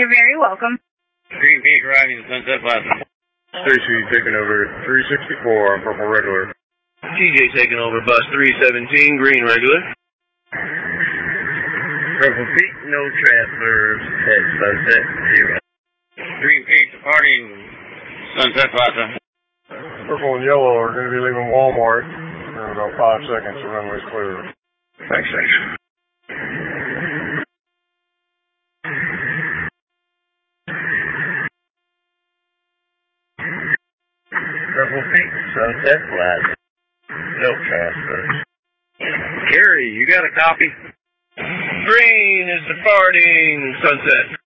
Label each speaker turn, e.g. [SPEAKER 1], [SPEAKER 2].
[SPEAKER 1] You're very welcome.
[SPEAKER 2] Green Peak arriving at Sunset Plaza.
[SPEAKER 3] Stacy taking over 364 on Purple Regular.
[SPEAKER 4] TJ taking over bus 317, Green Regular.
[SPEAKER 2] Purple Peak, no transfers at Sunset 0. Green Peak departing Sunset Plaza.
[SPEAKER 3] Purple and yellow are going to be leaving Walmart in about 5 seconds. The runway's clear.
[SPEAKER 2] Thanks. Purple Peak, Sunset Plaza. No transfers.
[SPEAKER 4] Carrie, you got a copy? Green is departing Sunset.